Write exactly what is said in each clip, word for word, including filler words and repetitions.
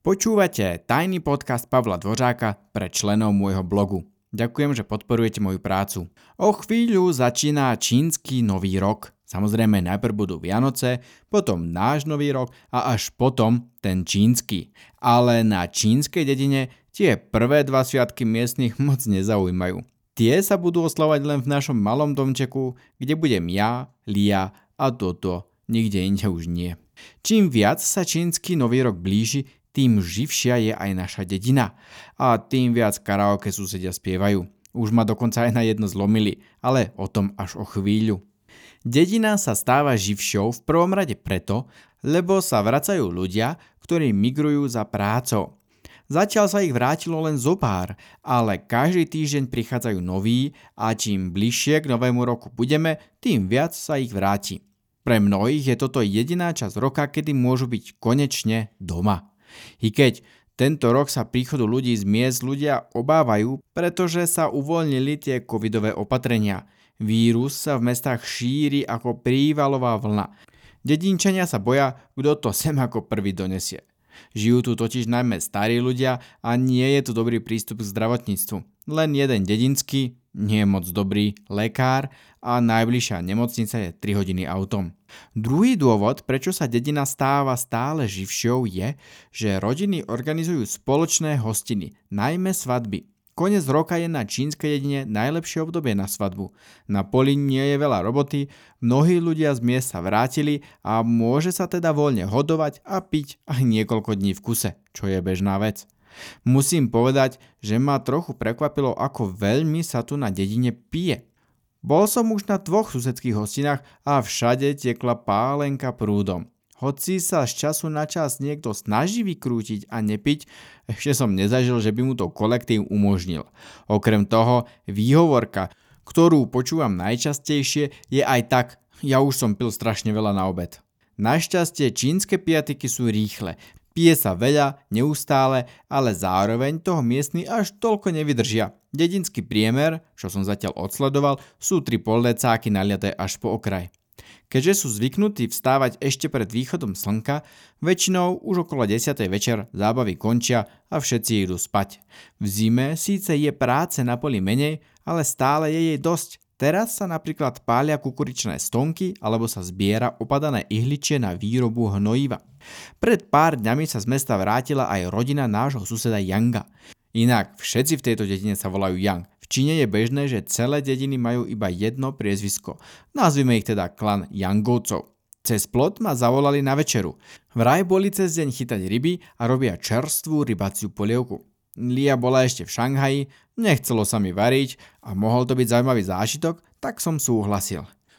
Počúvate tajný podcast Pavla Dvořáka pre členov môjho blogu. Ďakujem, že podporujete moju prácu. O chvíľu začína čínsky nový rok. Samozrejme najprv budú Vianoce, potom náš nový rok a až potom ten čínsky. Ale na čínskej dedine tie prvé dva sviatky miestnych moc nezaujímajú. Tie sa budú oslavovať len v našom malom domčeku, kde budem ja, Lia a Toto. Nikde inde už nie. Čím viac sa čínsky nový rok blíži, tým živšia je aj naša dedina. A tým viac karaoke susedia spievajú. Už ma dokonca aj na jedno zlomili, ale o tom až o chvíľu. Dedina sa stáva živšou v prvom rade preto, lebo sa vracajú ľudia, ktorí migrujú za prácou. Zatiaľ sa ich vrátilo len zopár, ale každý týždeň prichádzajú noví a čím bližšie k novému roku budeme, tým viac sa ich vráti. Pre mnohých je toto jediná časť roka, kedy môžu byť konečne doma. I keď tento rok sa príchodu ľudí z miest ľudia obávajú, pretože sa uvoľnili tie covidové opatrenia. Vírus sa v mestách šíri ako prívalová vlna. Dedinčania sa boja, kto to sem ako prvý donesie. Žijú tu totiž najmä starí ľudia a nie je tu dobrý prístup k zdravotníctvu. Len jeden dedinský, nie moc dobrý lekár a najbližšia nemocnica je tri hodiny autom. Druhý dôvod, prečo sa dedina stáva stále živšou je, že rodiny organizujú spoločné hostiny, najmä svadby. Koniec roka je na čínskej dedine najlepšie obdobie na svadbu. Na poli nie je veľa roboty, mnohí ľudia z miest sa vrátili a môže sa teda voľne hodovať a piť aj niekoľko dní v kuse, čo je bežná vec. Musím povedať, že ma trochu prekvapilo, ako veľmi sa tu na dedine pije. Bol som už na dvoch susedských hostinách a všade tiekla pálenka prúdom. Hoci sa z času na čas niekto snaží vykrútiť a nepiť, ešte som nezažil, že by mu to kolektív umožnil. Okrem toho, výhovorka, ktorú počúvam najčastejšie, je aj tak, ja už som pil strašne veľa na obed. Našťastie čínske piatiky sú rýchle. Pije sa veľa, neustále, ale zároveň toho miestni až toľko nevydržia. Dedinský priemer, čo som zatiaľ odsledoval, sú tri poldecáky naliaté až po okraj. Keďže sú zvyknutí vstávať ešte pred východom slnka, väčšinou už okolo desiatej večer zábavy končia a všetci idú spať. V zime síce je práce na poli menej, ale stále je jej dosť. Teraz sa napríklad pália kukuričné stonky alebo sa zbiera opadané ihličie na výrobu hnojiva. Pred pár dňami sa z mesta vrátila aj rodina nášho suseda Yanga. Inak všetci v tejto dedine sa volajú Yang. V Číne je bežné, že celé dediny majú iba jedno priezvisko. Nazvime ich teda klan Yangovcov. Cez plot ma zavolali na večeru. Vraj boli cez deň chytať ryby a robia čerstvú rybaciu polievku. Lia bola ešte v Šanghaji, nechcelo sa mi variť a mohol to byť zaujímavý zážitok, tak som súhlasil.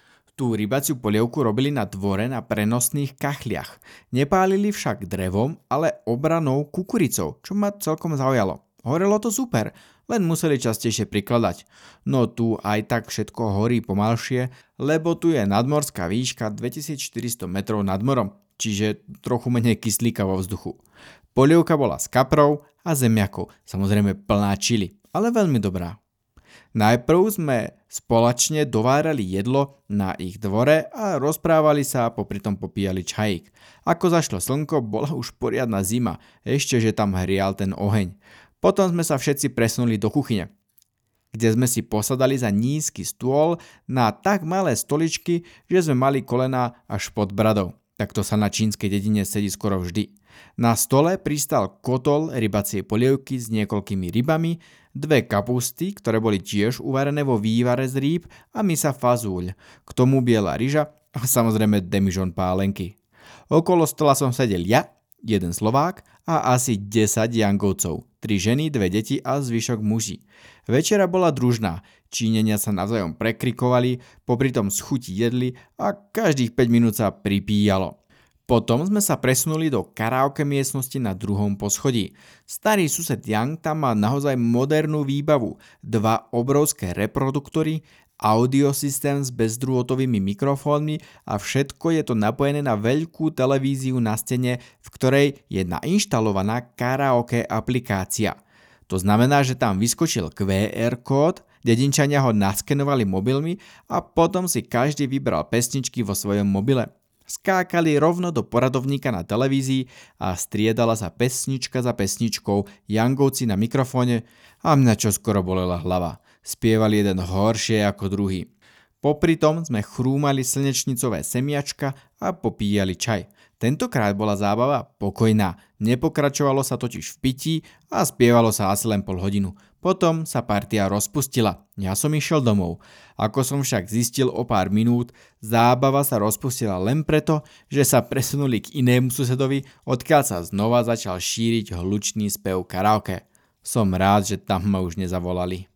Tú rybaciu polievku robili na dvore na prenosných kachliach. Nepálili však drevom, ale obranou kukuricou, čo ma celkom zaujalo. Horelo to super, len museli častejšie prikladať. No tu aj tak všetko horí pomalšie, lebo tu je nadmorská výška dvetisícštyristo metrov nad morom, čiže trochu menej kyslíka vo vzduchu. Polievka bola s kaprou a zemiakou, samozrejme plná čili, ale veľmi dobrá. Najprv sme spoločne dovárali jedlo na ich dvore a rozprávali sa a popri tom popíjali čajík. Ako zašlo slnko, bola už poriadna zima, ešte že tam hrial ten oheň. Potom sme sa všetci presunuli do kuchyne, kde sme si posadali za nízky stôl na tak malé stoličky, že sme mali kolená až pod bradou. Takto sa na čínskej dedine sedí skoro vždy. Na stole pristal kotol rybacej polievky s niekoľkými rybami, dve kapusty, ktoré boli tiež uvarené vo vývare z rýb a misa fazúľ, k tomu biela ryža a samozrejme demižon pálenky. Okolo stola som sedel ja, jeden Slovák a asi desať Yangovcov, tri ženy, dve deti a zvyšok muži. Večera bola družná, Čínenia sa navzájom prekrikovali, popri tom z chuti jedli a každých päť minút sa pripíjalo. Potom sme sa presunuli do karaoke miestnosti na druhom poschodí. Starý sused Yang tam má naozaj modernú výbavu, dva obrovské reproduktory, audiosystém s bezdrôtovými mikrofónmi a všetko je to napojené na veľkú televíziu na stene, v ktorej je nainštalovaná karaoke aplikácia. To znamená, že tam vyskočil kvé er kód, dedinčania ho naskenovali mobilmi a potom si každý vybral pesničky vo svojom mobile. Skákali rovno do poradovníka na televízii a striedala sa pesnička za pesničkou, jangovci na mikrofóne a mňa čoskoro bolela hlava. Spievali jeden horšie ako druhý. Popri tom sme chrúmali slnečnicové semiačka a popíjali čaj. Tentokrát bola zábava pokojná, nepokračovalo sa totiž v pití a spievalo sa asi len pol hodinu. Potom sa partia rozpustila, ja som išiel domov. Ako som však zistil o pár minút, zábava sa rozpustila len preto, že sa presunuli k inému susedovi, odkiaľ sa znova začal šíriť hlučný spev karaoke. Som rád, že tam ma už nezavolali.